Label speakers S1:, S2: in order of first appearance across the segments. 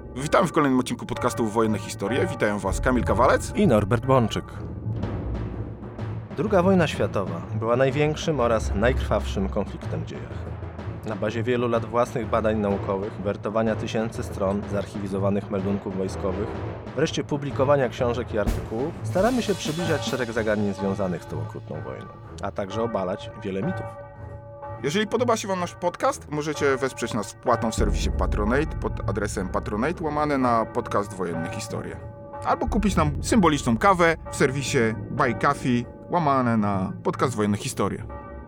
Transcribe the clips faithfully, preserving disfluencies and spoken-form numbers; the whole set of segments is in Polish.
S1: Witam w kolejnym odcinku podcastu Wojenne Historie. Witają Was Kamil Kawalec
S2: i Norbert Bączyk. Druga wojna światowa była największym oraz najkrwawszym konfliktem w dziejach. Na bazie wielu lat własnych badań naukowych, wertowania tysięcy stron zarchiwizowanych meldunków wojskowych, wreszcie publikowania książek i artykułów, staramy się przybliżać szereg zagadnień związanych z tą okrutną wojną, a także obalać wiele mitów.
S1: Jeżeli podoba się Wam nasz podcast, możecie wesprzeć nas wpłatą w serwisie Patronate pod adresem patronate łamane na podcast Wojenne Historie. Albo kupić nam symboliczną kawę w serwisie Buy Coffee łamane na podcast Wojenne Historie.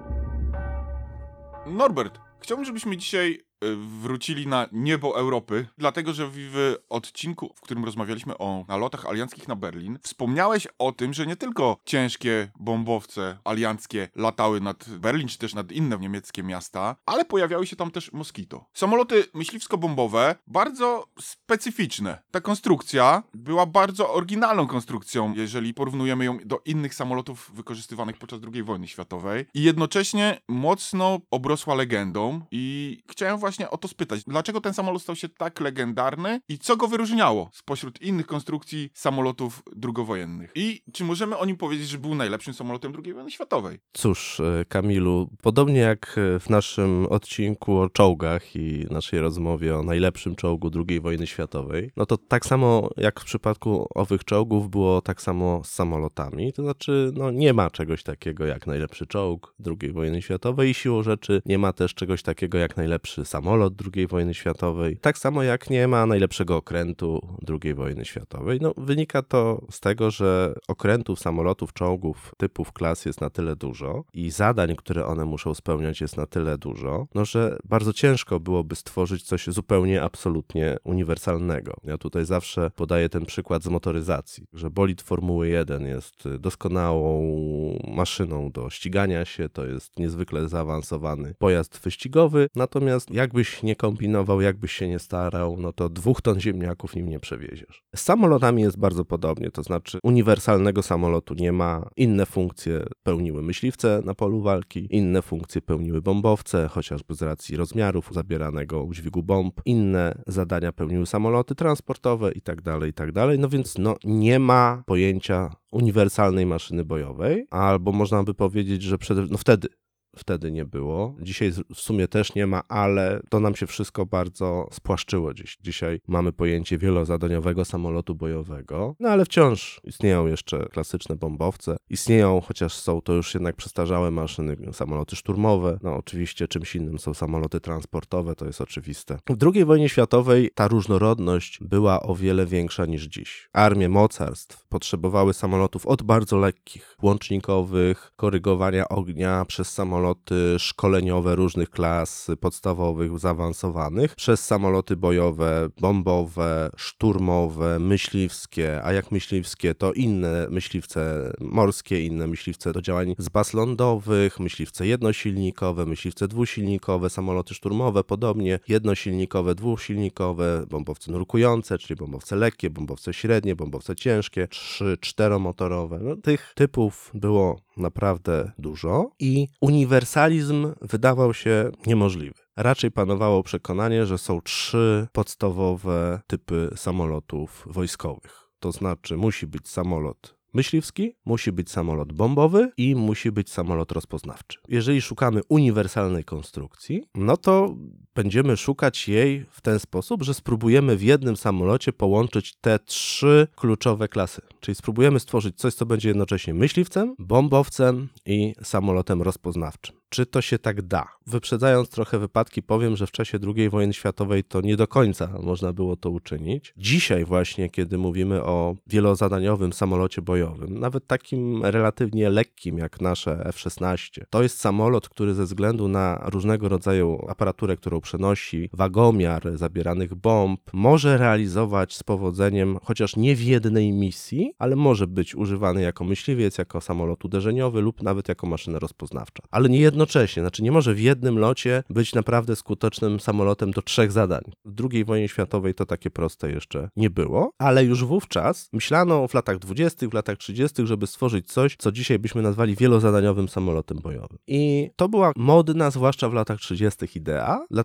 S1: Norbert, chciałbym, żebyśmy dzisiaj wrócili na niebo Europy, dlatego że w odcinku, w którym rozmawialiśmy o nalotach alianckich na Berlin, wspomniałeś o tym, że nie tylko ciężkie bombowce alianckie latały nad Berlin, czy też nad inne niemieckie miasta, ale pojawiały się tam też Moskito. Samoloty myśliwsko-bombowe, bardzo specyficzne. Ta konstrukcja była bardzo oryginalną konstrukcją, jeżeli porównujemy ją do innych samolotów wykorzystywanych podczas drugiej wojny światowej i jednocześnie mocno obrosła legendą i chciałem właśnie Właśnie o to spytać, dlaczego ten samolot stał się tak legendarny i co go wyróżniało spośród innych konstrukcji samolotów drugowojennych? I czy możemy o nim powiedzieć, że był najlepszym samolotem drugiej wojny światowej?
S2: Cóż, Kamilu, podobnie jak w naszym odcinku o czołgach i naszej rozmowie o najlepszym czołgu drugiej wojny światowej, no to tak samo jak w przypadku owych czołgów było tak samo z samolotami, to znaczy no nie ma czegoś takiego jak najlepszy czołg drugiej wojny światowej i siłą rzeczy nie ma też czegoś takiego jak najlepszy samolot samolot drugiej wojny światowej, tak samo jak nie ma najlepszego okrętu drugiej wojny światowej. No, wynika to z tego, że okrętów, samolotów, czołgów, typów klas jest na tyle dużo i zadań, które one muszą spełniać jest na tyle dużo, no, że bardzo ciężko byłoby stworzyć coś zupełnie, absolutnie uniwersalnego. Ja tutaj zawsze podaję ten przykład z motoryzacji, że bolid Formuły jeden jest doskonałą maszyną do ścigania się, to jest niezwykle zaawansowany pojazd wyścigowy, natomiast jakbyś nie kombinował, jakbyś się nie starał, no to dwóch ton ziemniaków nim nie przewieziesz. Z samolotami jest bardzo podobnie, to znaczy uniwersalnego samolotu nie ma, inne funkcje pełniły myśliwce na polu walki, inne funkcje pełniły bombowce, chociażby z racji rozmiarów zabieranego udźwigu bomb, inne zadania pełniły samoloty transportowe i tak dalej, i tak dalej, no więc no nie ma pojęcia uniwersalnej maszyny bojowej, albo można by powiedzieć, że przede, no wtedy Wtedy nie było. Dzisiaj w sumie też nie ma, ale to nam się wszystko bardzo spłaszczyło dziś. Dzisiaj mamy pojęcie wielozadaniowego samolotu bojowego, no ale wciąż istnieją jeszcze klasyczne bombowce. Istnieją, chociaż są to już jednak przestarzałe maszyny, samoloty szturmowe. No oczywiście czymś innym są samoloty transportowe, to jest oczywiste. W drugiej wojnie światowej ta różnorodność była o wiele większa niż dziś. Armie mocarstw potrzebowały samolotów od bardzo lekkich, łącznikowych, korygowania ognia przez samoloty samoloty szkoleniowe różnych klas podstawowych, zaawansowanych, przez samoloty bojowe, bombowe, szturmowe, myśliwskie, a jak myśliwskie, to inne myśliwce morskie, inne myśliwce do działań z baz lądowych, myśliwce jednosilnikowe, myśliwce dwusilnikowe, samoloty szturmowe, podobnie, jednosilnikowe, dwusilnikowe, bombowce nurkujące, czyli bombowce lekkie, bombowce średnie, bombowce ciężkie, trzy, czteromotorowe. No, tych typów było naprawdę dużo i uniwersalizm wydawał się niemożliwy. Raczej panowało przekonanie, że są trzy podstawowe typy samolotów wojskowych. To znaczy musi być samolot myśliwski, musi być samolot bombowy i musi być samolot rozpoznawczy. Jeżeli szukamy uniwersalnej konstrukcji, no to będziemy szukać jej w ten sposób, że spróbujemy w jednym samolocie połączyć te trzy kluczowe klasy. Czyli spróbujemy stworzyć coś, co będzie jednocześnie myśliwcem, bombowcem i samolotem rozpoznawczym. Czy to się tak da? Wyprzedzając trochę wypadki, powiem, że w czasie drugiej wojny światowej to nie do końca można było to uczynić. Dzisiaj właśnie, kiedy mówimy o wielozadaniowym samolocie bojowym, nawet takim relatywnie lekkim jak nasze F szesnaście, to jest samolot, który ze względu na różnego rodzaju aparaturę, którą przenosi, wagomiar zabieranych bomb, może realizować z powodzeniem, chociaż nie w jednej misji, ale może być używany jako myśliwiec, jako samolot uderzeniowy lub nawet jako maszyna rozpoznawcza. Ale nie jednocześnie, znaczy nie może w jednym locie być naprawdę skutecznym samolotem do trzech zadań. W drugiej wojnie światowej to takie proste jeszcze nie było, ale już wówczas myślano w latach dwudziestych, w latach trzydziestych, żeby stworzyć coś, co dzisiaj byśmy nazwali wielozadaniowym samolotem bojowym. I to była modna, zwłaszcza w latach trzydziestych idea, dlatego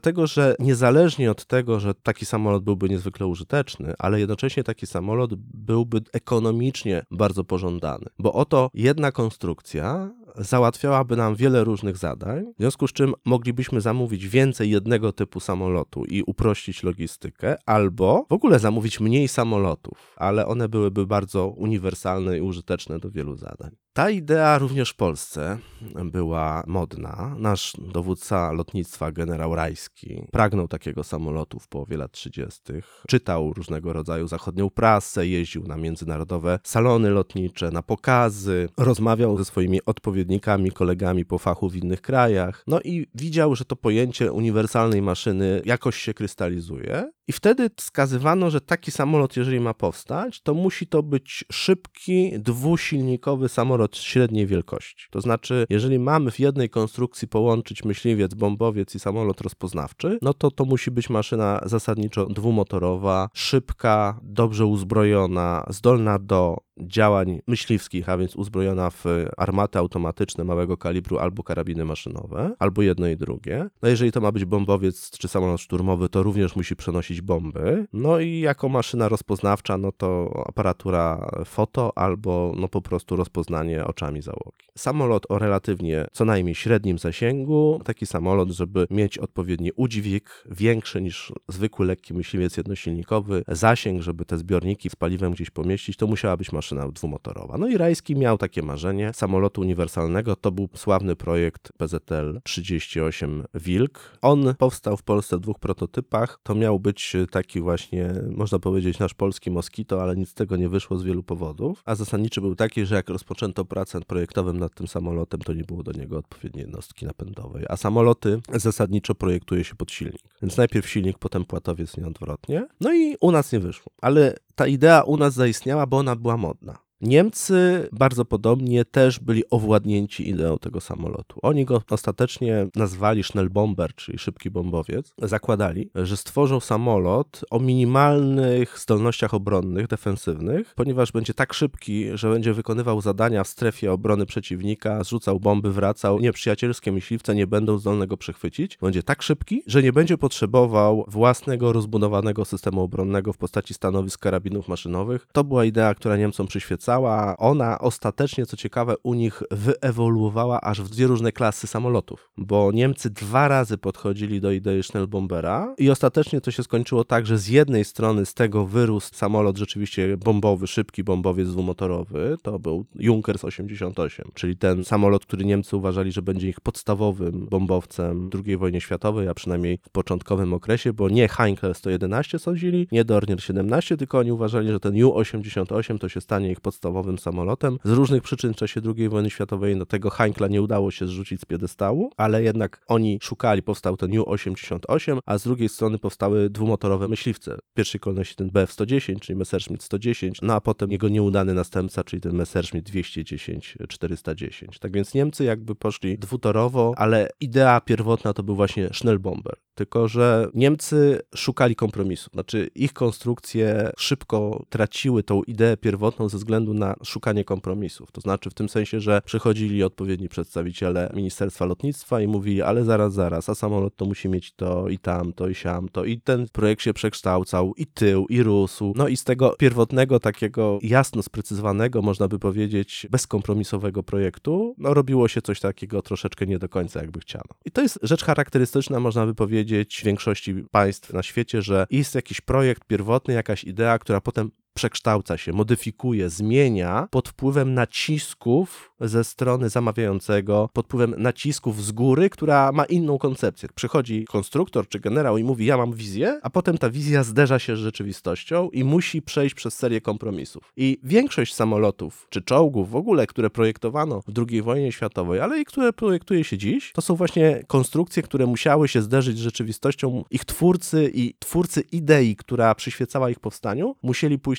S2: dlatego że niezależnie od tego, że taki samolot byłby niezwykle użyteczny, ale jednocześnie taki samolot byłby ekonomicznie bardzo pożądany, bo oto jedna konstrukcja załatwiałaby nam wiele różnych zadań, w związku z czym moglibyśmy zamówić więcej jednego typu samolotu i uprościć logistykę, albo w ogóle zamówić mniej samolotów, ale one byłyby bardzo uniwersalne i użyteczne do wielu zadań. Ta idea również w Polsce była modna. Nasz dowódca lotnictwa, generał Rajski, pragnął takiego samolotu w połowie lat trzydziestych. Czytał różnego rodzaju zachodnią prasę, jeździł na międzynarodowe salony lotnicze, na pokazy, rozmawiał ze swoimi odpowiednikami, kolegami po fachu w innych krajach. No i widział, że to pojęcie uniwersalnej maszyny jakoś się krystalizuje. I wtedy wskazywano, że taki samolot, jeżeli ma powstać, to musi to być szybki, dwusilnikowy samolot średniej wielkości. To znaczy, jeżeli mamy w jednej konstrukcji połączyć myśliwiec, bombowiec i samolot rozpoznawczy, no to to musi być maszyna zasadniczo dwumotorowa, szybka, dobrze uzbrojona, zdolna do działań myśliwskich, a więc uzbrojona w armaty automatyczne małego kalibru albo karabiny maszynowe, albo jedno i drugie. No jeżeli to ma być bombowiec czy samolot szturmowy, to również musi przenosić bomby. No i jako maszyna rozpoznawcza, no to aparatura foto albo no po prostu rozpoznanie oczami załogi. Samolot o relatywnie co najmniej średnim zasięgu, taki samolot, żeby mieć odpowiedni udźwig, większy niż zwykły lekki myśliwiec jednosilnikowy, zasięg, żeby te zbiorniki z paliwem gdzieś pomieścić, to musiała być maszyna dwumotorowa. No i Rajski miał takie marzenie samolotu uniwersalnego, to był sławny projekt P Z L trzydzieści osiem Wilk. On powstał w Polsce w dwóch prototypach, to miał być taki właśnie, można powiedzieć, nasz polski Moskito, ale nic z tego nie wyszło z wielu powodów, a zasadniczy był taki, że jak rozpoczęto pracę projektową nad tym samolotem, to nie było do niego odpowiedniej jednostki napędowej, a samoloty zasadniczo projektuje się pod silnik. Więc najpierw silnik, potem płatowiec, nie odwrotnie. No i u nas nie wyszło, ale ta idea u nas zaistniała, bo ona była modna. Niemcy bardzo podobnie też byli owładnięci ideą tego samolotu. Oni go ostatecznie nazwali Schnellbomber, czyli szybki bombowiec. Zakładali, że stworzą samolot o minimalnych zdolnościach obronnych, defensywnych, ponieważ będzie tak szybki, że będzie wykonywał zadania w strefie obrony przeciwnika, zrzucał bomby, wracał. Nieprzyjacielskie myśliwce nie będą zdolne go przechwycić. Będzie tak szybki, że nie będzie potrzebował własnego, rozbudowanego systemu obronnego w postaci stanowisk karabinów maszynowych. To była idea, która Niemcom przyświecała. Ona ostatecznie, co ciekawe, u nich wyewoluowała aż w dwie różne klasy samolotów, bo Niemcy dwa razy podchodzili do idei Schnellbombera i ostatecznie to się skończyło tak, że z jednej strony z tego wyrósł samolot rzeczywiście bombowy, szybki bombowiec dwumotorowy, to był Junkers osiemdziesiąt osiem, czyli ten samolot, który Niemcy uważali, że będzie ich podstawowym bombowcem w drugiej wojnie światowej, a przynajmniej w początkowym okresie, bo nie Heinkel sto jedenaście sądzili, nie Dornier siedemnaście, tylko oni uważali, że ten Ju osiemdziesiąt osiem to się stanie ich podstawowym samolotem. Z różnych przyczyn w czasie drugiej wojny światowej no, tego Heinkla nie udało się zrzucić z piedestału, ale jednak oni szukali, powstał ten Ju osiemdziesiąt osiem, a z drugiej strony powstały dwumotorowe myśliwce. W pierwszej kolejności ten B F sto dziesięć, czyli Messerschmitt sto dziesięć, no a potem jego nieudany następca, czyli ten Messerschmitt dwieście dziesięć czterysta dziesięć. Tak więc Niemcy jakby poszli dwutorowo, ale idea pierwotna to był właśnie Schnellbomber. Tylko że Niemcy szukali kompromisu. Znaczy ich konstrukcje szybko traciły tą ideę pierwotną ze względu na szukanie kompromisów. To znaczy w tym sensie, że przychodzili odpowiedni przedstawiciele Ministerstwa Lotnictwa i mówili, ale zaraz, zaraz, a samolot to musi mieć to i tamto i siamto i ten projekt się przekształcał i tył, i rósł. No i z tego pierwotnego takiego jasno sprecyzowanego, można by powiedzieć, bezkompromisowego projektu, no robiło się coś takiego troszeczkę nie do końca jakby chciano. I to jest rzecz charakterystyczna, można by powiedzieć, w większości państw na świecie, że jest jakiś projekt pierwotny, jakaś idea, która potem przekształca się, modyfikuje, zmienia pod wpływem nacisków ze strony zamawiającego, pod wpływem nacisków z góry, która ma inną koncepcję. Przychodzi konstruktor czy generał i mówi, ja mam wizję, a potem ta wizja zderza się z rzeczywistością i musi przejść przez serię kompromisów. I większość samolotów czy czołgów w ogóle, które projektowano w drugiej wojnie światowej, ale i które projektuje się dziś, to są właśnie konstrukcje, które musiały się zderzyć z rzeczywistością. Ich twórcy i twórcy idei, która przyświecała ich powstaniu, musieli pójść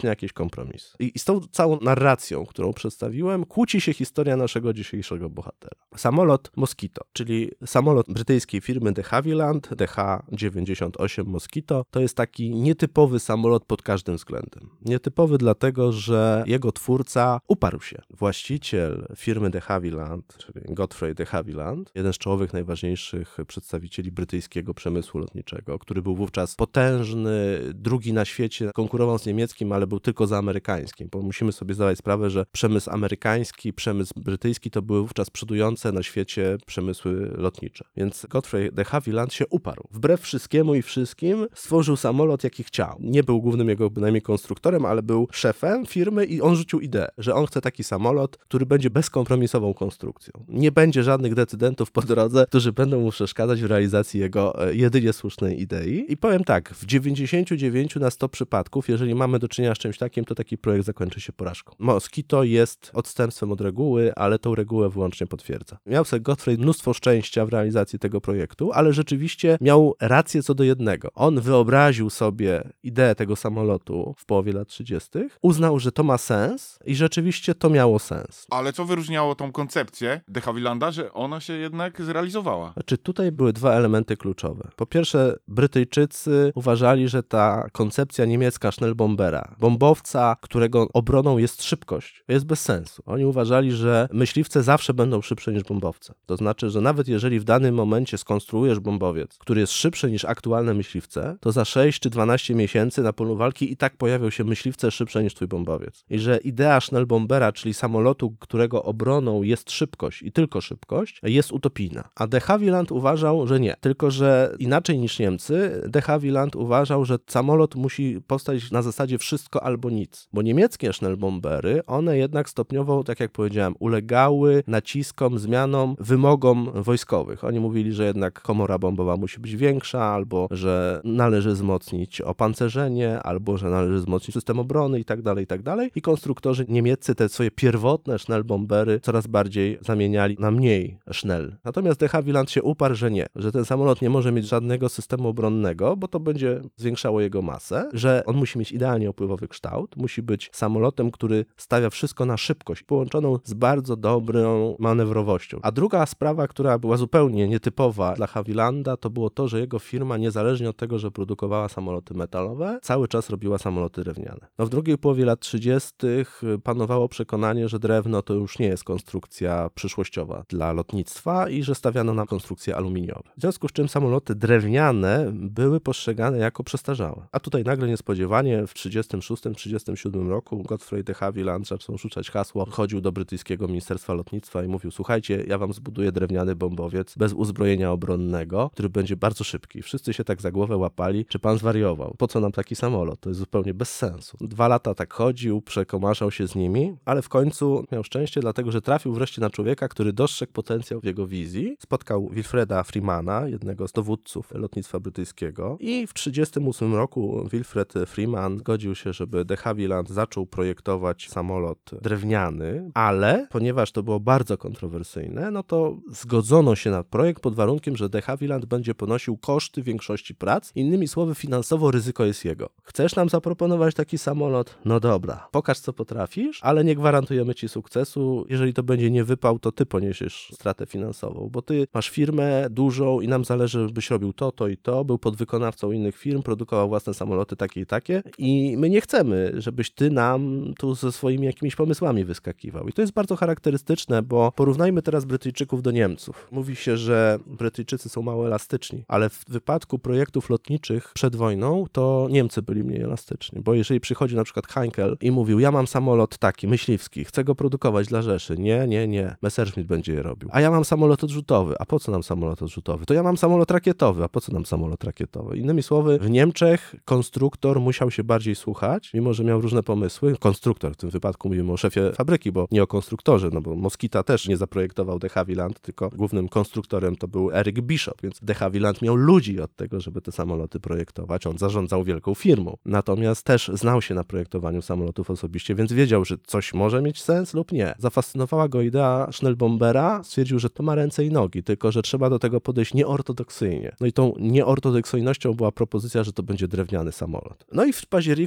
S2: na jakieś kompromisy. I, I z tą całą narracją, którą przedstawiłem, kłóci się historia naszego dzisiejszego bohatera. Samolot Mosquito, czyli samolot brytyjskiej firmy de Havilland, D H dziewięćdziesiąt osiem Mosquito, to jest taki nietypowy samolot pod każdym względem. Nietypowy dlatego, że jego twórca uparł się. Właściciel firmy de Havilland, czyli Godfrey de Havilland, jeden z czołowych, najważniejszych przedstawicieli brytyjskiego przemysłu lotniczego, który był wówczas potężny, drugi na świecie, konkurował z niemieckim, ale był tylko za amerykańskim, bo musimy sobie zdawać sprawę, że przemysł amerykański, przemysł brytyjski to były wówczas przodujące na świecie przemysły lotnicze. Więc Godfrey de Havilland się uparł. Wbrew wszystkiemu i wszystkim stworzył samolot, jaki chciał. Nie był głównym jego bynajmniej konstruktorem, ale był szefem firmy i on rzucił ideę, że on chce taki samolot, który będzie bezkompromisową konstrukcją. Nie będzie żadnych decydentów po drodze, którzy będą mu przeszkadzać w realizacji jego jedynie słusznej idei. I powiem tak, w dziewięćdziesięciu dziewięciu na sto przypadków, jeżeli mamy do czynienia z czymś takim, to taki projekt zakończy się porażką. Mosquito jest odstępstwem od reguły, ale tą regułę wyłącznie potwierdza. Miał sobie Godfrey mnóstwo szczęścia w realizacji tego projektu, ale rzeczywiście miał rację co do jednego. On wyobraził sobie ideę tego samolotu w połowie lat trzydziestych, uznał, że to ma sens i rzeczywiście to miało sens.
S1: Ale co wyróżniało tą koncepcję de Havillanda, że ona się jednak zrealizowała?
S2: Znaczy tutaj były dwa elementy kluczowe. Po pierwsze, Brytyjczycy uważali, że ta koncepcja niemiecka Schnellbombera, bombowca, którego obroną jest szybkość, jest bez sensu. Oni uważali, że myśliwce zawsze będą szybsze niż bombowce. To znaczy, że nawet jeżeli w danym momencie skonstruujesz bombowiec, który jest szybszy niż aktualne myśliwce, to za sześć czy dwanaście miesięcy na polu walki i tak pojawią się myśliwce szybsze niż twój bombowiec. I że idea Schnellbombera, czyli samolotu, którego obroną jest szybkość i tylko szybkość, jest utopijna. A de Havilland uważał, że nie. Tylko że inaczej niż Niemcy, de Havilland uważał, że samolot musi powstać na zasadzie wszystko albo nic. Bo niemieckie Schnellbombery, one jednak stopniowo, tak jak powiedziałem, ulegały naciskom, zmianom, wymogom wojskowych. Oni mówili, że jednak komora bombowa musi być większa, albo że należy wzmocnić opancerzenie, albo że należy wzmocnić system obrony i tak dalej, i tak dalej. I konstruktorzy niemieccy te swoje pierwotne Schnellbombery coraz bardziej zamieniali na mniej Schnell. Natomiast de Havilland się uparł, że nie, że ten samolot nie może mieć żadnego systemu obronnego, bo to będzie zwiększało jego masę, że on musi mieć idealnie opływowy kształt, musi być samolotem, który stawia wszystko na szybkość, połączoną z bardzo dobrą manewrowością. A druga sprawa, która była zupełnie nietypowa dla Havillanda, to było to, że jego firma, niezależnie od tego, że produkowała samoloty metalowe, cały czas robiła samoloty drewniane. No w drugiej połowie lat trzydziestych panowało przekonanie, że drewno to już nie jest konstrukcja przyszłościowa dla lotnictwa i że stawiano na konstrukcje aluminiowe. W związku z czym samoloty drewniane były postrzegane jako przestarzałe. A tutaj nagle niespodziewanie w trzydziestym szóstym trzydziestym siódmym roku Godfrey de Havilland zaczął rzucać hasło, chodził do brytyjskiego Ministerstwa Lotnictwa i mówił: słuchajcie, ja wam zbuduję drewniany bombowiec bez uzbrojenia obronnego, który będzie bardzo szybki. Wszyscy się tak za głowę łapali, czy pan zwariował? Po co nam taki samolot? To jest zupełnie bez sensu. Dwa lata tak chodził, przekomarzał się z nimi, ale w końcu miał szczęście, dlatego że trafił wreszcie na człowieka, który dostrzegł potencjał w jego wizji. Spotkał Wilfreda Freemana, jednego z dowódców lotnictwa brytyjskiego, i w trzydziestym ósmym roku Wilfred Freeman zgodził się, żeby de Havilland zaczął projektować samolot drewniany, ale ponieważ to było bardzo kontrowersyjne, no to zgodzono się na projekt pod warunkiem, że de Havilland będzie ponosił koszty większości prac. Innymi słowy, finansowo ryzyko jest jego. Chcesz nam zaproponować taki samolot? No dobra, pokaż co potrafisz, ale nie gwarantujemy ci sukcesu. Jeżeli to będzie nie wypał, to ty poniesiesz stratę finansową, bo ty masz firmę dużą i nam zależy, żebyś robił to, to i to, był podwykonawcą innych firm, produkował własne samoloty takie i takie i my nie chcemy, żebyś ty nam tu ze swoimi jakimiś pomysłami wyskakiwał. I to jest bardzo charakterystyczne, bo porównajmy teraz Brytyjczyków do Niemców. Mówi się, że Brytyjczycy są mało elastyczni, ale w wypadku projektów lotniczych przed wojną to Niemcy byli mniej elastyczni, bo jeżeli przychodzi na przykład Heinkel i mówił: ja mam samolot taki, myśliwski, chcę go produkować dla Rzeszy. Nie, nie, nie. Messerschmitt będzie je robił. A ja mam samolot odrzutowy. A po co nam samolot odrzutowy? To ja mam samolot rakietowy. A po co nam samolot rakietowy? Innymi słowy, w Niemczech konstruktor musiał się bardziej słuchać, mimo że miał różne pomysły. Konstruktor, w tym wypadku mówimy o szefie fabryki, bo nie o konstruktorze, no bo Mosquita też nie zaprojektował de Havilland, tylko głównym konstruktorem to był Eric Bishop, więc de Havilland miał ludzi od tego, żeby te samoloty projektować. On zarządzał wielką firmą. Natomiast też znał się na projektowaniu samolotów osobiście, więc wiedział, że coś może mieć sens lub nie. Zafascynowała go idea Schnellbombera, stwierdził, że to ma ręce i nogi, tylko że trzeba do tego podejść nieortodoksyjnie. No i tą nieortodoksyjnością była propozycja, że to będzie drewniany samolot. No i w październiku tysiąc dziewięćset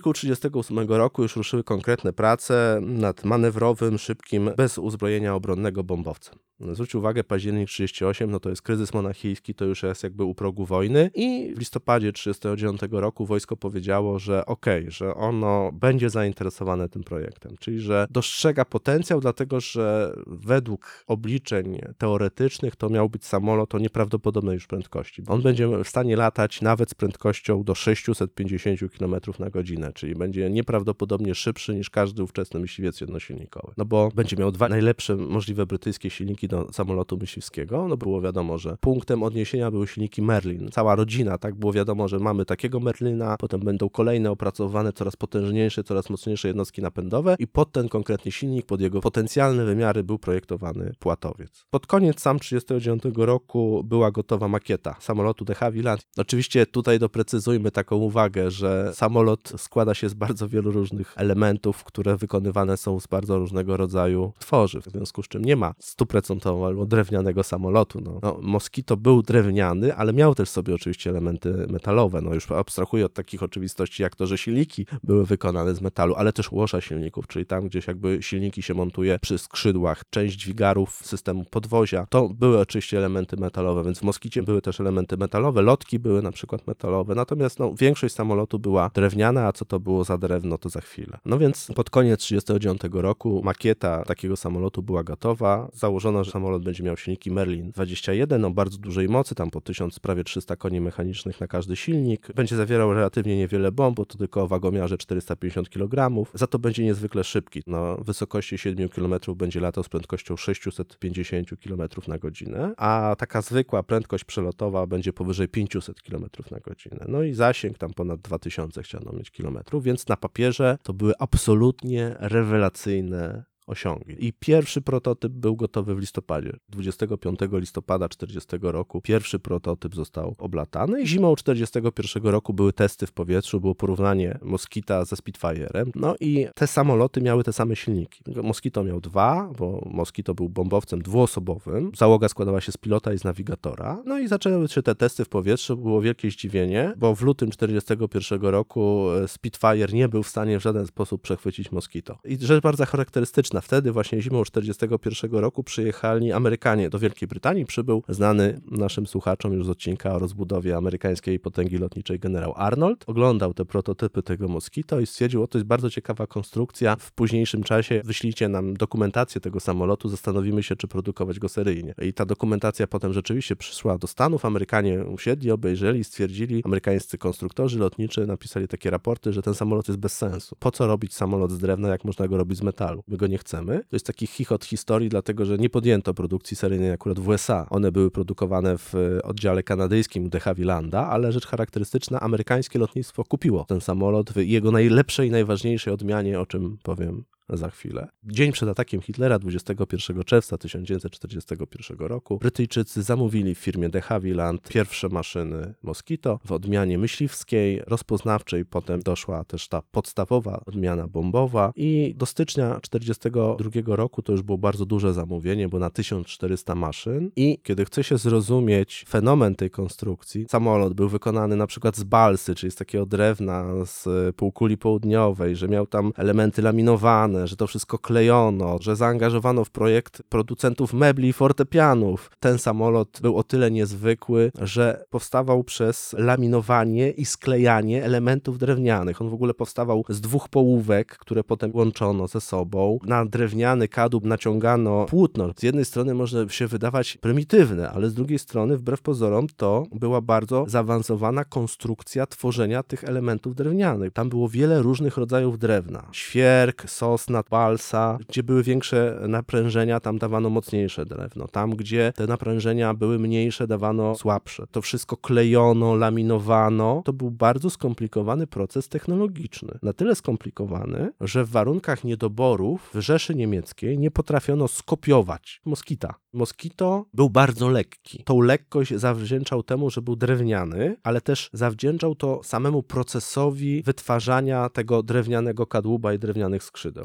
S2: dziewięćdziesiątego ósmego roku już ruszyły konkretne prace nad manewrowym, szybkim, bez uzbrojenia obronnego bombowcem. Zwróć uwagę, październik trzydziesty ósmy, no to jest kryzys monachijski, to już jest jakby u progu wojny i w listopadzie trzydziestego dziewiątego roku wojsko powiedziało, że okej, okay, że ono będzie zainteresowane tym projektem, czyli że dostrzega potencjał, dlatego że według obliczeń teoretycznych to miał być samolot o nieprawdopodobnej już prędkości. On będzie w stanie latać nawet z prędkością do sześćset pięćdziesiąt kilometrów na godzinę, czyli będzie nieprawdopodobnie szybszy niż każdy ówczesny myśliwiec jednosilnikowy. No bo będzie miał dwa najlepsze możliwe brytyjskie silniki do samolotu myśliwskiego. No było wiadomo, że punktem odniesienia były silniki Merlin. Cała rodzina, tak było wiadomo, że mamy takiego Merlina, potem będą kolejne opracowane, coraz potężniejsze, coraz mocniejsze jednostki napędowe i pod ten konkretny silnik, pod jego potencjalne wymiary był projektowany Płatowiec. Pod koniec sam trzydziestego dziewiątego roku była gotowa makieta samolotu de Havilland. Oczywiście tutaj doprecyzujmy taką uwagę, że samolot składa się z bardzo wielu różnych elementów, które wykonywane są z bardzo różnego rodzaju tworzyw, w związku z czym nie ma stuprocentowo albo drewnianego samolotu. No. No, Mosquito był drewniany, ale miał też sobie oczywiście elementy metalowe. No już abstrahuję od takich oczywistości jak to, że silniki były wykonane z metalu, ale też łoża silników, czyli tam gdzieś jakby silniki się montuje przy skrzydłach, część dźwigarów systemu podwozia. To były oczywiście elementy metalowe, więc w Moskicie były też elementy metalowe, lotki były na przykład metalowe, natomiast no, większość samolotu była drewniana, a co to było za drewno, to za chwilę. No więc pod koniec trzydziestego dziewiątego roku makieta takiego samolotu była gotowa. Założono, że samolot będzie miał silniki Merlin dwadzieścia jeden o bardzo dużej mocy, tam po tysiąc, prawie trzysta koni mechanicznych na każdy silnik. Będzie zawierał relatywnie niewiele bomb, bo to tylko o wagomiarze czterysta pięćdziesiąt kilogramów. Za to będzie niezwykle szybki. Na wysokości siedmiu kilometrów będzie latał z prędkością sześćset pięćdziesiąt kilometrów na godzinę, a taka zwykła prędkość przelotowa będzie powyżej pięćset kilometrów na godzinę. No i zasięg tam ponad dwa tysiące chciano mieć kilometrów, więc na papierze to były absolutnie rewelacyjne osiągi. I pierwszy prototyp był gotowy w listopadzie. dwudziestego piątego listopada czterdziestego roku pierwszy prototyp został oblatany i zimą czterdziestego pierwszego roku były testy w powietrzu, było porównanie Mosquita ze Spitfire'em. No i te samoloty miały te same silniki. Mosquito miał dwa, bo Mosquito był bombowcem dwuosobowym. Załoga składała się z pilota i z nawigatora. No i zaczęły się te testy w powietrzu. Było wielkie zdziwienie, bo w lutym czterdziestego pierwszego roku Spitfire nie był w stanie w żaden sposób przechwycić Mosquito. I rzecz bardzo charakterystyczna. Wtedy właśnie zimą czterdziestego pierwszego roku przyjechali Amerykanie do Wielkiej Brytanii. Przybył znany naszym słuchaczom już z odcinka o rozbudowie amerykańskiej potęgi lotniczej generał Arnold. Oglądał te prototypy tego Mosquito i stwierdził, o to jest bardzo ciekawa konstrukcja. W późniejszym czasie wyślijcie nam dokumentację tego samolotu, zastanowimy się, czy produkować go seryjnie. I ta dokumentacja potem rzeczywiście przyszła do Stanów. Amerykanie usiedli, obejrzeli, stwierdzili, amerykańscy konstruktorzy lotniczy napisali takie raporty, że ten samolot jest bez sensu. Po co robić samolot z drewna, jak można go robić z metalu? My go nie chcemy. To jest taki chichot historii, dlatego że nie podjęto produkcji seryjnej akurat w U S A. One były produkowane w oddziale kanadyjskim de Havilanda, ale rzecz charakterystyczna, amerykańskie lotnictwo kupiło ten samolot w jego najlepszej i najważniejszej odmianie, o czym powiem za chwilę. Dzień przed atakiem Hitlera, dwudziestego pierwszego czerwca tysiąc dziewięćset czterdziestego pierwszego roku, Brytyjczycy zamówili w firmie de Havilland pierwsze maszyny Mosquito w odmianie myśliwskiej, rozpoznawczej, potem doszła też ta podstawowa odmiana bombowa i do stycznia czterdziestego drugiego roku to już było bardzo duże zamówienie, bo na tysiąc czterysta maszyn i kiedy chce się zrozumieć fenomen tej konstrukcji, samolot był wykonany na przykład z balsy, czyli z takiego drewna z półkuli południowej, że miał tam elementy laminowane, że to wszystko klejono, że zaangażowano w projekt producentów mebli i fortepianów. Ten samolot był o tyle niezwykły, że powstawał przez laminowanie i sklejanie elementów drewnianych. On w ogóle powstawał z dwóch połówek, które potem łączono ze sobą. Na drewniany kadłub naciągano płótno. Z jednej strony może się wydawać prymitywne, ale z drugiej strony, wbrew pozorom, to była bardzo zaawansowana konstrukcja tworzenia tych elementów drewnianych. Tam było wiele różnych rodzajów drewna. Świerk, sosna, balsa. Gdzie były większe naprężenia, tam dawano mocniejsze drewno. Tam, gdzie te naprężenia były mniejsze, dawano słabsze. To wszystko klejono, laminowano. To był bardzo skomplikowany proces technologiczny. Na tyle skomplikowany, że w warunkach niedoborów w Rzeszy Niemieckiej nie potrafiono skopiować Mosquita. Mosquito był bardzo lekki. Tą lekkość zawdzięczał temu, że był drewniany, ale też zawdzięczał to samemu procesowi wytwarzania tego drewnianego kadłuba i drewnianych skrzydeł.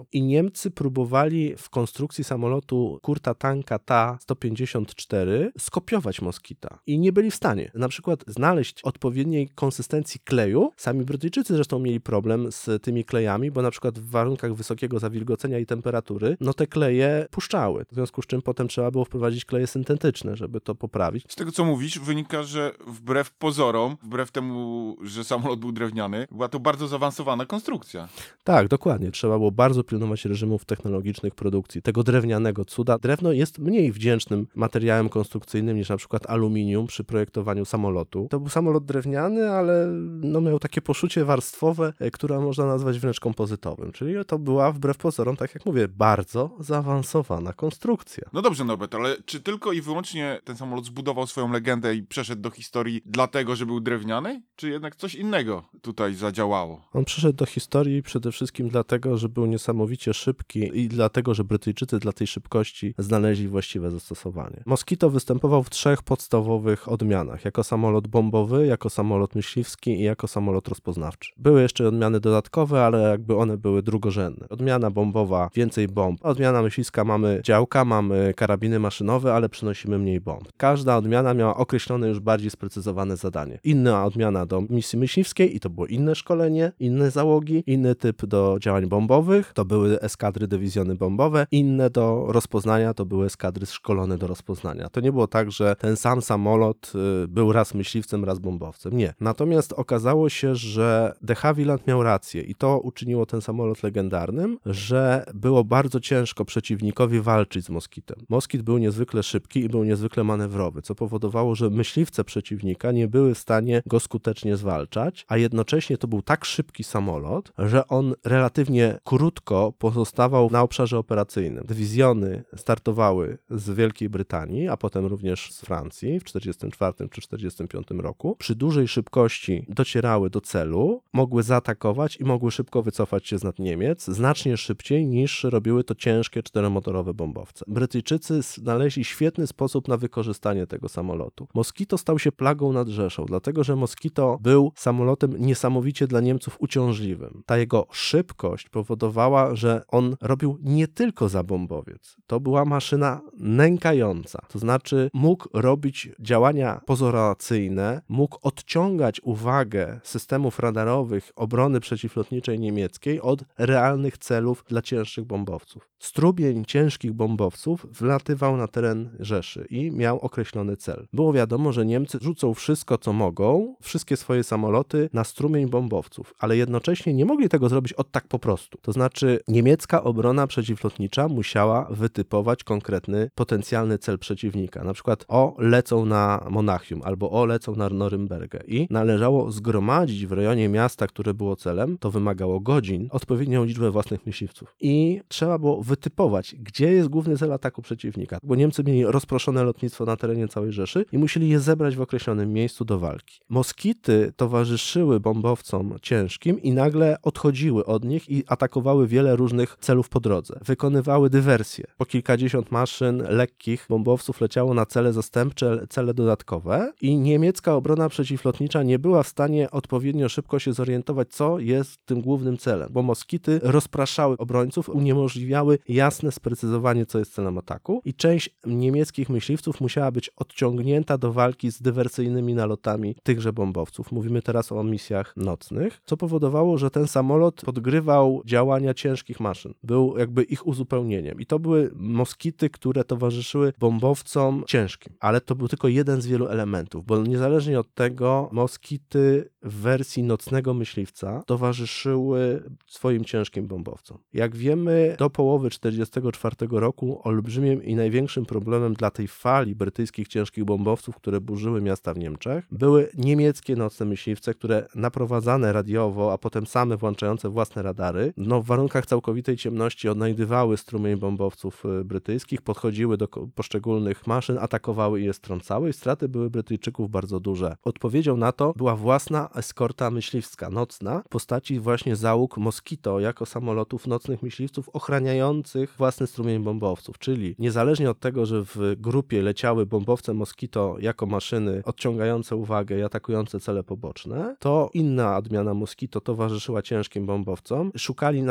S2: I Niemcy próbowali w konstrukcji samolotu Kurta Tanka T A sto pięćdziesiąt cztery skopiować Moskita. I nie byli w stanie na przykład znaleźć odpowiedniej konsystencji kleju. Sami Brytyjczycy zresztą mieli problem z tymi klejami, bo na przykład w warunkach wysokiego zawilgocenia i temperatury, no te kleje puszczały. W związku z czym potem trzeba było wprowadzić kleje syntetyczne, żeby to poprawić.
S1: Z tego, co mówisz, wynika, że wbrew pozorom, wbrew temu, że samolot był drewniany, była to bardzo zaawansowana konstrukcja.
S2: Tak, dokładnie. Trzeba było bardzo pilnować reżimów technologicznych produkcji tego drewnianego cuda. Drewno jest mniej wdzięcznym materiałem konstrukcyjnym niż na przykład aluminium przy projektowaniu samolotu. To był samolot drewniany, ale no miał takie poszucie warstwowe, które można nazwać wręcz kompozytowym. Czyli to była wbrew pozorom, tak jak mówię, bardzo zaawansowana konstrukcja.
S1: No dobrze, Norbert, ale czy tylko i wyłącznie ten samolot zbudował swoją legendę i przeszedł do historii dlatego, że był drewniany? Czy jednak coś innego tutaj zadziałało?
S2: On przyszedł do historii przede wszystkim dlatego, że był niesamowicie szybki i dlatego, że Brytyjczycy dla tej szybkości znaleźli właściwe zastosowanie. Moskito występował w trzech podstawowych odmianach. Jako samolot bombowy, jako samolot myśliwski i jako samolot rozpoznawczy. Były jeszcze odmiany dodatkowe, ale jakby one były drugorzędne. Odmiana bombowa, więcej bomb. Odmiana myśliwska, mamy działka, mamy karabiny maszynowe, ale przynosimy mniej bomb. Każda odmiana miała określone już bardziej sprecyzowane zadanie. Inna odmiana do misji myśliwskiej i to było inne szkolenie, inne załogi, inny typ do działań bombowych, to były eskadry, dywizjony bombowe, inne do rozpoznania to były eskadry szkolone do rozpoznania. To nie było tak, że ten sam samolot y, był raz myśliwcem, raz bombowcem. Nie. Natomiast okazało się, że de Havilland miał rację i to uczyniło ten samolot legendarnym, że było bardzo ciężko przeciwnikowi walczyć z Moskitem. Moskit był niezwykle szybki i był niezwykle manewrowy, co powodowało, że myśliwce przeciwnika nie były w stanie go skutecznie zwalczać, a jednocześnie to był tak szybki samolot, że on relatywnie krótko pozostawał na obszarze operacyjnym. Dywizjony startowały z Wielkiej Brytanii, a potem również z Francji w czterdziestym czwartym czy czterdziestym piątym roku. Przy dużej szybkości docierały do celu, mogły zaatakować i mogły szybko wycofać się z nad Niemiec, znacznie szybciej niż robiły to ciężkie czteromotorowe bombowce. Brytyjczycy znaleźli świetny sposób na wykorzystanie tego samolotu. Moskito stał się plagą nad Rzeszą, dlatego że Moskito był samolotem niesamowicie dla Niemców uciążliwym. Ta jego szybkość powodowała, że on robił nie tylko za bombowiec. To była maszyna nękająca. To znaczy mógł robić działania pozoracyjne, mógł odciągać uwagę systemów radarowych obrony przeciwlotniczej niemieckiej od realnych celów dla cięższych bombowców. Strumień ciężkich bombowców wlatywał na teren Rzeszy i miał określony cel. Było wiadomo, że Niemcy rzucą wszystko, co mogą, wszystkie swoje samoloty na strumień bombowców, ale jednocześnie nie mogli tego zrobić od tak po prostu. To znaczy niemiecka obrona przeciwlotnicza musiała wytypować konkretny potencjalny cel przeciwnika. Na przykład o, lecą na Monachium albo o, lecą na Norymbergę i należało zgromadzić w rejonie miasta, które było celem, to wymagało godzin, odpowiednią liczbę własnych myśliwców. I trzeba było wytypować, gdzie jest główny cel ataku przeciwnika, bo Niemcy mieli rozproszone lotnictwo na terenie całej Rzeszy i musieli je zebrać w określonym miejscu do walki. Moskity towarzyszyły bombowcom ciężkim i nagle odchodziły od nich i atakowały wiele różnych celów po drodze. Wykonywały dywersje. Po kilkadziesiąt maszyn lekkich bombowców leciało na cele zastępcze, cele dodatkowe i niemiecka obrona przeciwlotnicza nie była w stanie odpowiednio szybko się zorientować, co jest tym głównym celem, bo moskity rozpraszały obrońców, uniemożliwiały jasne sprecyzowanie, co jest celem ataku i część niemieckich myśliwców musiała być odciągnięta do walki z dywersyjnymi nalotami tychże bombowców. Mówimy teraz o misjach nocnych, co powodowało, że ten samolot podgrywał działania ciężkich maszyn. Był jakby ich uzupełnieniem. I to były moskity, które towarzyszyły bombowcom ciężkim. Ale to był tylko jeden z wielu elementów, bo niezależnie od tego moskity w wersji nocnego myśliwca towarzyszyły swoim ciężkim bombowcom. Jak wiemy, do połowy tysiąc dziewięćset czterdziestego czwartego roku olbrzymim i największym problemem dla tej fali brytyjskich ciężkich bombowców, które burzyły miasta w Niemczech, były niemieckie nocne myśliwce, które naprowadzane radiowo, a potem same włączające własne radary, no w warunkach całkowitej ciemności odnajdywały strumień bombowców brytyjskich, podchodziły do poszczególnych maszyn, atakowały i je strącały i straty były Brytyjczyków bardzo duże. Odpowiedzią na to była własna eskorta myśliwska, nocna, w postaci właśnie załóg Moskito jako samolotów nocnych myśliwców ochraniających własny strumień bombowców, czyli niezależnie od tego, że w grupie leciały bombowce Moskito jako maszyny odciągające uwagę i atakujące cele poboczne, to inna odmiana Moskito towarzyszyła ciężkim bombowcom, szukali na swoich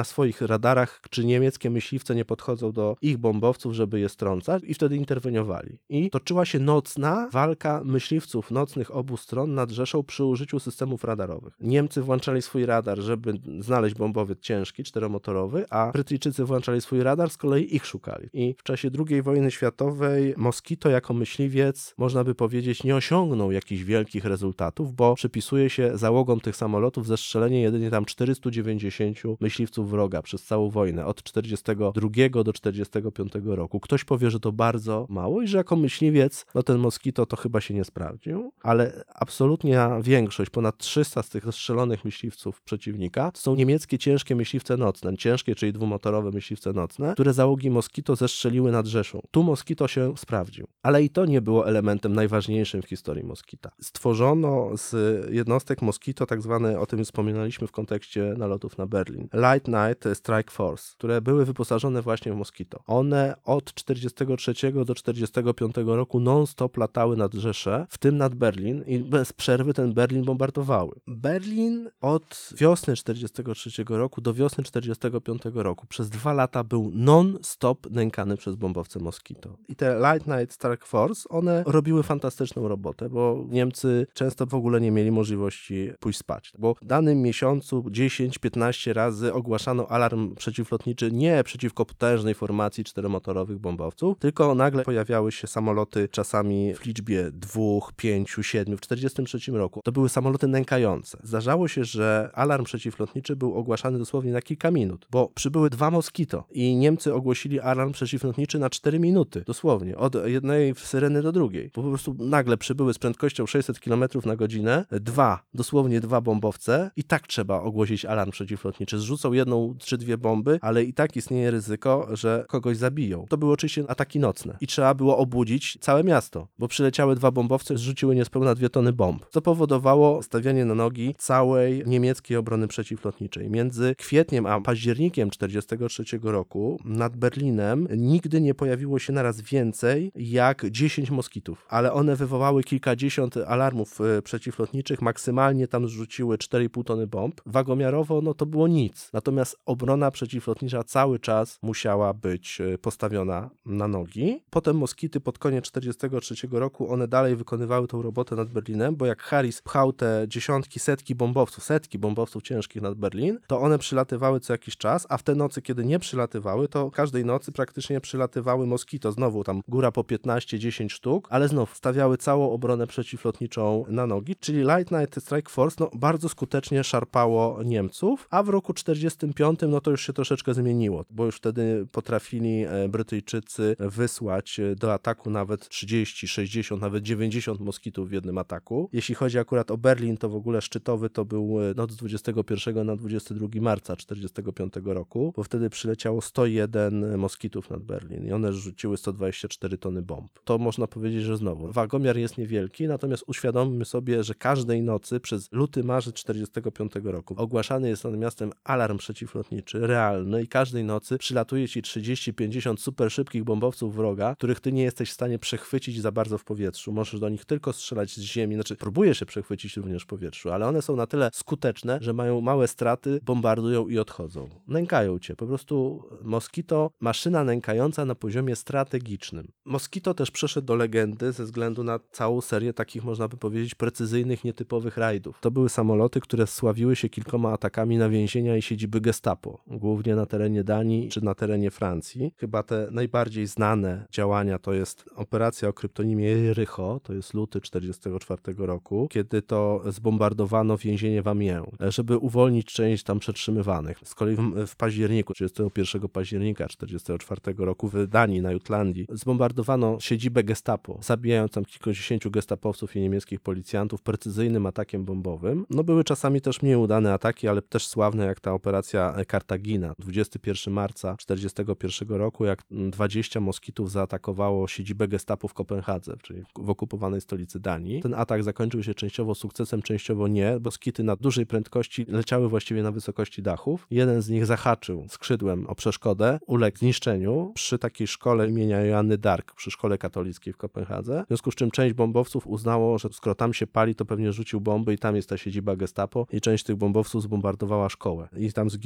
S2: radarach, czy niemieckie myśliwce nie podchodzą do ich bombowców, żeby je strącać i wtedy interweniowali. I toczyła się nocna walka myśliwców nocnych obu stron nad Rzeszą przy użyciu systemów radarowych. Niemcy włączali swój radar, żeby znaleźć bombowiec ciężki, czteromotorowy, a Brytyjczycy włączali swój radar, z kolei ich szukali. I w czasie drugiej wojny światowej Moskito jako myśliwiec, można by powiedzieć, nie osiągnął jakichś wielkich rezultatów, bo przypisuje się załogom tych samolotów zestrzelenie jedynie tam czterystu dziewięćdziesięciu myśliwców wroga przez całą wojnę, od czterdziestego drugiego do czterdziestego piątego roku. Ktoś powie, że to bardzo mało i że jako myśliwiec, no ten Moskito to chyba się nie sprawdził, ale absolutnie większość, ponad trzysta z tych zestrzelonych myśliwców przeciwnika, to są niemieckie ciężkie myśliwce nocne, ciężkie, czyli dwumotorowe myśliwce nocne, które załogi Moskito zestrzeliły nad Rzeszą. Tu Moskito się sprawdził, ale i to nie było elementem najważniejszym w historii Moskita. Stworzono z jednostek Moskito tak zwane, o tym wspominaliśmy w kontekście nalotów na Berlin, Light Night Strike Force, które były wyposażone właśnie w Moskito. One od czterdziestego trzeciego do czterdziestego piątego roku non-stop latały nad Rzeszę, w tym nad Berlin i bez przerwy ten Berlin bombardowały. Berlin od wiosny czterdziestego trzeciego roku do wiosny czterdziestego piątego roku przez dwa lata był non-stop nękany przez bombowce Moskito. I te Light Night Strike Force, one robiły fantastyczną robotę, bo Niemcy często w ogóle nie mieli możliwości pójść spać, bo w danym miesiącu dziesięć piętnaście razy ogłaszano alarm przeciwlotniczy nie przeciwko potężnej formacji czteromotorowych bombowców, tylko nagle pojawiały się samoloty czasami w liczbie dwóch, pięciu, siedmiu. W czterdziestym trzecim roku to były samoloty nękające. Zdarzało się, że alarm przeciwlotniczy był ogłaszany dosłownie na kilka minut, bo przybyły dwa Moskito i Niemcy ogłosili alarm przeciwlotniczy na cztery minuty, dosłownie, od jednej syreny do drugiej. Bo po prostu nagle przybyły z prędkością sześćset kilometrów na godzinę, dwa, dosłownie dwa bombowce i tak trzeba ogłosić alarm przeciwlotniczy. Zrzucą jedną czy dwie bomby, ale i tak istnieje ryzyko, że kogoś zabiją. To były oczywiście ataki nocne i trzeba było obudzić całe miasto, bo przyleciały dwa bombowce, zrzuciły niespełna dwie tony bomb, co powodowało stawianie na nogi całej niemieckiej obrony przeciwlotniczej. Między kwietniem a październikiem czterdziestego trzeciego roku nad Berlinem nigdy nie pojawiło się naraz więcej jak dziesięć moskitów, ale one wywołały kilkadziesiąt alarmów y, przeciwlotniczych, maksymalnie tam zrzuciły cztery i pół tony bomb. Wagomiarowo no to było nic, natomiast obrona przeciwlotnicza cały czas musiała być y, postawiona na nogi. Potem moskity pod koniec czterdziestego trzeciego roku, one dalej wykonywały tą robotę nad Berlinem, bo jak Harris pchał te dziesiątki, setki bombowców, setki bombowców ciężkich nad Berlin, to one przylatywały co jakiś czas, a w te nocy, kiedy nie przylatywały, to każdej nocy praktycznie przylatywały moskito, znowu tam góra po piętnaście dziesięć sztuk, ale znów stawiały całą obronę przeciwlotniczą na nogi, czyli Light Night Strike Force no, bardzo skutecznie szarpało Niemców, a w roku czterdziestym piątym no to już się troszeczkę zmieniło, bo już wtedy potrafili Brytyjczycy wysłać do ataku nawet trzydzieści, sześćdziesiąt, nawet dziewięćdziesiąt moskitów w jednym ataku. Jeśli chodzi akurat o Berlin, to w ogóle szczytowy to był noc z dwudziestego pierwszego na dwudziestego drugiego marca czterdziestego piątego roku, bo wtedy przyleciało sto jeden moskitów nad Berlin i one rzuciły sto dwadzieścia cztery tony bomb. To można powiedzieć, że znowu wagomiar jest niewielki, natomiast uświadommy sobie, że każdej nocy przez luty, marzec czterdziestego piątego roku ogłaszany jest nad miastem alarm przeciwlotniczy, realny i każdej nocy przylatuje ci trzydzieści pięćdziesiąt super szybkich bombowców wroga, których ty nie jesteś w stanie przechwycić za bardzo w powietrzu. Możesz do nich tylko strzelać z ziemi, znaczy próbujesz się przechwycić również w powietrzu, ale one są na tyle skuteczne, że mają małe straty, bombardują i odchodzą. Nękają cię. Po prostu Moskito, maszyna nękająca na poziomie strategicznym. Moskito też przeszedł do legendy ze względu na całą serię takich, można by powiedzieć, precyzyjnych, nietypowych rajdów. To były samoloty, które sławiły się kilkoma atakami na więzienia i siedziby Gestapo, głównie na terenie Danii czy na terenie Francji. Chyba te najbardziej znane działania to jest operacja o kryptonimie Jericho, to jest luty czterdziestego czwartego roku, kiedy to zbombardowano więzienie w Amiens, żeby uwolnić część tam przetrzymywanych. Z kolei w, w październiku, trzydziestego pierwszego października czterdziestego czwartego roku w Danii, na Jutlandii, zbombardowano siedzibę Gestapo, zabijając tam kilkudziesięciu gestapowców i niemieckich policjantów precyzyjnym atakiem bombowym. No były czasami też mniej udane ataki, ale też sławne jak ta operacja Kartagina, dwudziestego pierwszego marca czterdziestego pierwszego roku, jak dwadzieścia moskitów zaatakowało siedzibę Gestapo w Kopenhadze, czyli w okupowanej stolicy Danii. Ten atak zakończył się częściowo sukcesem, częściowo nie. Moskity na dużej prędkości leciały właściwie na wysokości dachów. Jeden z nich zahaczył skrzydłem o przeszkodę, uległ zniszczeniu przy takiej szkole imienia Joanny Dark, przy szkole katolickiej w Kopenhadze. W związku z czym część bombowców uznało, że skoro tam się pali, to pewnie rzucił bomby i tam jest ta siedziba Gestapo i część tych bombowców zbombardowała szkołę. I tam zginęło ponad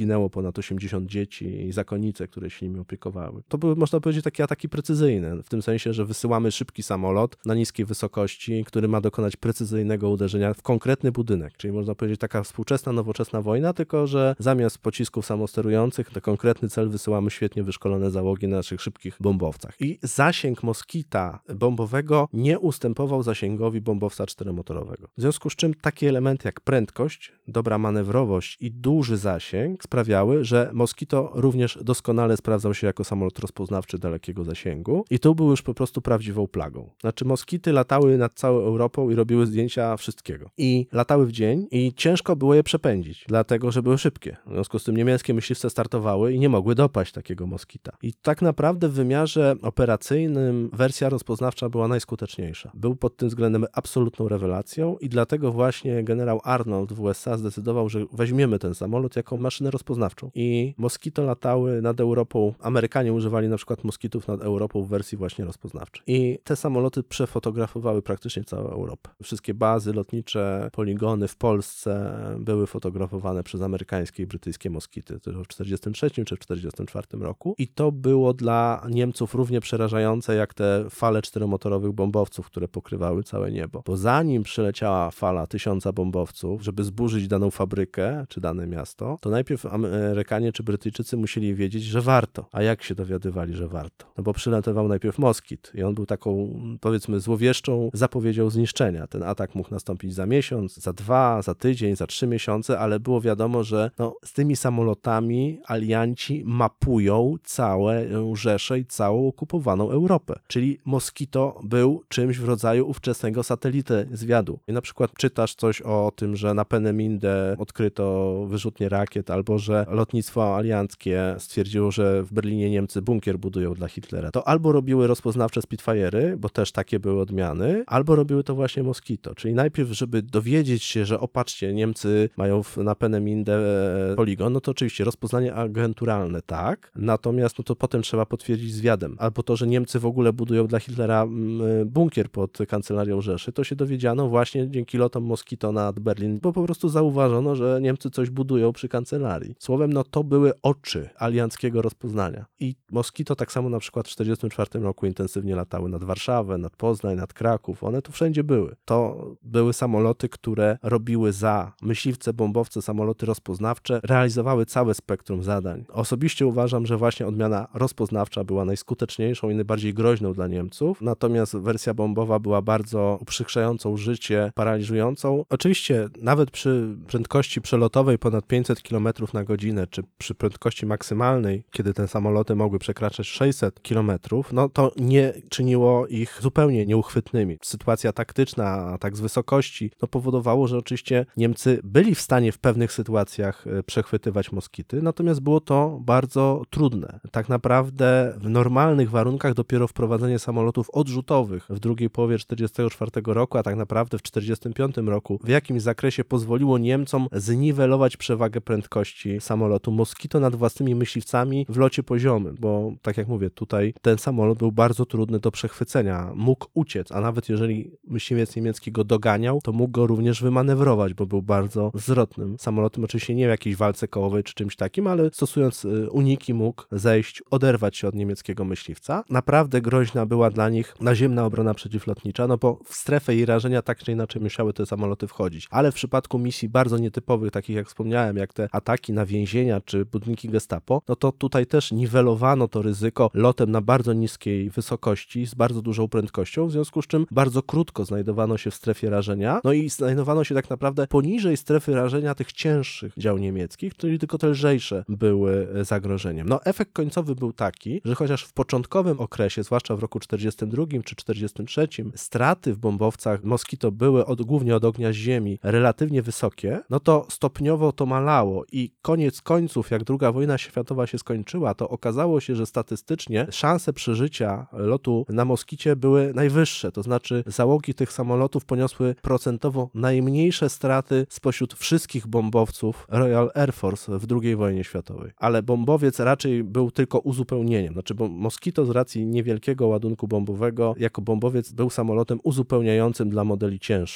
S2: ponad osiemdziesiąt dzieci i zakonnice, które się nimi opiekowały. To były, można powiedzieć, takie ataki precyzyjne, w tym sensie, że wysyłamy szybki samolot na niskiej wysokości, który ma dokonać precyzyjnego uderzenia w konkretny budynek. Czyli można powiedzieć taka współczesna, nowoczesna wojna, tylko że zamiast pocisków samosterujących na konkretny cel wysyłamy świetnie wyszkolone załogi na naszych szybkich bombowcach. I zasięg Moskita bombowego nie ustępował zasięgowi bombowca czteromotorowego. W związku z czym takie elementy jak prędkość, dobra manewrowość i duży zasięg sprawiały, że Moskito również doskonale sprawdzał się jako samolot rozpoznawczy dalekiego zasięgu i to był już po prostu prawdziwą plagą. Znaczy Moskity latały nad całą Europą i robiły zdjęcia wszystkiego. I latały w dzień i ciężko było je przepędzić, dlatego że były szybkie. W związku z tym niemieckie myśliwce startowały i nie mogły dopaść takiego Moskita. I tak naprawdę w wymiarze operacyjnym wersja rozpoznawcza była najskuteczniejsza. Był pod tym względem absolutną rewelacją i dlatego właśnie generał Arnold w U S A zdecydował, że weźmiemy ten samolot jako maszynę rozpoznawczą. I Moskito latały nad Europą. Amerykanie używali na przykład Moskitów nad Europą w wersji właśnie rozpoznawczej. I te samoloty przefotografowały praktycznie całą Europę. Wszystkie bazy lotnicze, poligony w Polsce były fotografowane przez amerykańskie i brytyjskie Moskity. To w czterdziestym trzecim czy w czterdziestym czwartym roku. I to było dla Niemców równie przerażające jak te fale czteromotorowych bombowców, które pokrywały całe niebo. Bo zanim przyleciała fala tysiąca bombowców, żeby zburzyć daną fabrykę czy dane miasto, to najpierw Amerykanie czy Brytyjczycy musieli wiedzieć, że warto. A jak się dowiadywali, że warto? No bo przylatywał najpierw Moskit i on był taką, powiedzmy, złowieszczą zapowiedzią zniszczenia. Ten atak mógł nastąpić za miesiąc, za dwa, za tydzień, za trzy miesiące, ale było wiadomo, że no, z tymi samolotami alianci mapują całe Rzeszę i całą okupowaną Europę. Czyli Moskito był czymś w rodzaju ówczesnego satelity zwiadu. I na przykład czytasz coś o tym, że na Peenemünde odkryto wyrzutnie rakiet, albo że lotnictwo alianckie stwierdziło, że w Berlinie Niemcy bunkier budują dla Hitlera. To albo robiły rozpoznawcze Spitfire'y, bo też takie były odmiany, albo robiły to właśnie Moskito. Czyli najpierw, żeby dowiedzieć się, że opatrzcie, Niemcy mają w, na Peenemünde poligon, no to oczywiście rozpoznanie agenturalne, tak, natomiast no to potem trzeba potwierdzić zwiadem. Albo to, że Niemcy w ogóle budują dla Hitlera bunkier pod kancelarią Rzeszy, to się dowiedziano właśnie dzięki lotom Moskito nad Berlin, bo po prostu zauważono, że Niemcy coś budują przy kancelarii. Słowem, no to były oczy alianckiego rozpoznania. I Moskito tak samo na przykład w tysiąc dziewięćset czterdziestym czwartym roku intensywnie latały nad Warszawę, nad Poznań, nad Kraków. One tu wszędzie były. To były samoloty, które robiły za myśliwce, bombowce, samoloty rozpoznawcze, realizowały całe spektrum zadań. Osobiście uważam, że właśnie odmiana rozpoznawcza była najskuteczniejszą i najbardziej groźną dla Niemców, natomiast wersja bombowa była bardzo uprzykrzającą życie, paraliżującą. Oczywiście nawet przy prędkości przelotowej ponad pięćset kilometrów na godzinę, czy przy prędkości maksymalnej, kiedy te samoloty mogły przekraczać sześćset kilometrów, no to nie czyniło ich zupełnie nieuchwytnymi. Sytuacja taktyczna, atak z wysokości, to powodowało, że oczywiście Niemcy byli w stanie w pewnych sytuacjach przechwytywać Moskity, natomiast było to bardzo trudne. Tak naprawdę w normalnych warunkach dopiero wprowadzenie samolotów odrzutowych w drugiej połowie tysiąc dziewięćset czterdziestego czwartego roku, a tak naprawdę w tysiąc dziewięćset czterdziestym piątym roku w jakimś zakresie pozwoliło Niemcom zniwelować przewagę prędkości samolotu Moskito nad własnymi myśliwcami w locie poziomym, bo tak jak mówię, tutaj ten samolot był bardzo trudny do przechwycenia. Mógł uciec, a nawet jeżeli myśliwiec niemiecki go doganiał, to mógł go również wymanewrować, bo był bardzo zwrotnym samolotem. Oczywiście nie w jakiejś walce kołowej czy czymś takim, ale stosując uniki mógł zejść, oderwać się od niemieckiego myśliwca. Naprawdę groźna była dla nich naziemna obrona przeciwlotnicza, no bo w strefę jej rażenia tak czy inaczej musiały te samoloty wchodzić. Ale w przypadku misji bardzo nietypowych, takich jak wspomniałem, jak te ataki na więzienia czy budynki gestapo, no to tutaj też niwelowano to ryzyko lotem na bardzo niskiej wysokości, z bardzo dużą prędkością, w związku z czym bardzo krótko znajdowano się w strefie rażenia, no i znajdowano się tak naprawdę poniżej strefy rażenia tych cięższych dział niemieckich, czyli tylko te lżejsze były zagrożeniem. No efekt końcowy był taki, że chociaż w początkowym okresie, zwłaszcza w roku czterdziestym drugim czy czterdziestym trzecim, straty w bombowcach Moskito były od, głównie od ognia z ziemi relatywnie wysokie, no to stopniowo to malało i koniec końców, jak druga wojna światowa się skończyła, to okazało się, że statystycznie szanse przeżycia lotu na Moskicie były najwyższe, to znaczy załogi tych samolotów poniosły procentowo najmniejsze straty spośród wszystkich bombowców Royal Air Force w drugiej wojnie światowej. Ale bombowiec raczej był tylko uzupełnieniem, znaczy bo Moskito z racji niewielkiego ładunku bombowego jako bombowiec był samolotem uzupełniającym dla modeli cięższych.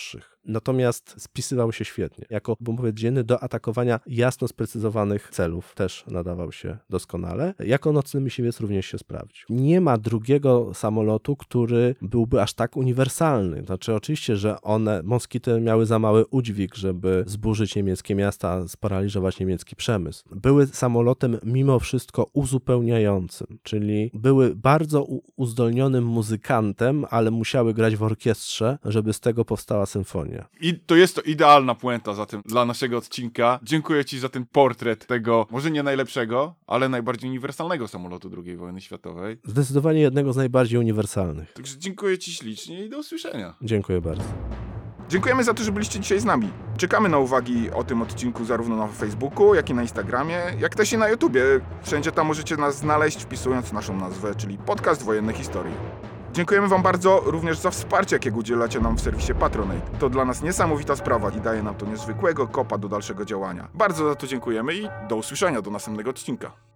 S2: natomiast spisywał się świetnie. Jako bombowiec dzienny do atakowania jasno sprecyzowanych celów też nadawał się doskonale. Jako nocny myśliwiec również się sprawdził. Nie ma drugiego samolotu, który byłby aż tak uniwersalny. Znaczy oczywiście, że one, moskity miały za mały udźwig, żeby zburzyć niemieckie miasta, sparaliżować niemiecki przemysł. Były samolotem mimo wszystko uzupełniającym, czyli były bardzo uzdolnionym muzykantem, ale musiały grać w orkiestrze, żeby z tego powstała symfonia.
S1: I to jest to idealna puenta zatem dla naszego odcinka. Dziękuję ci za ten portret tego, może nie najlepszego, ale najbardziej uniwersalnego samolotu drugiej wojny światowej.
S2: Zdecydowanie jednego z najbardziej uniwersalnych.
S1: Także dziękuję ci ślicznie i do usłyszenia.
S2: Dziękuję bardzo.
S1: Dziękujemy za to, że byliście dzisiaj z nami. Czekamy na uwagi o tym odcinku zarówno na Facebooku, jak i na Instagramie, jak też i na YouTubie. Wszędzie tam możecie nas znaleźć, wpisując naszą nazwę, czyli Podcast Wojenne Historii. Dziękujemy wam bardzo również za wsparcie, jakiego udzielacie nam w serwisie Patronite. To dla nas niesamowita sprawa i daje nam to niezwykłego kopa do dalszego działania. Bardzo za to dziękujemy i do usłyszenia do następnego odcinka.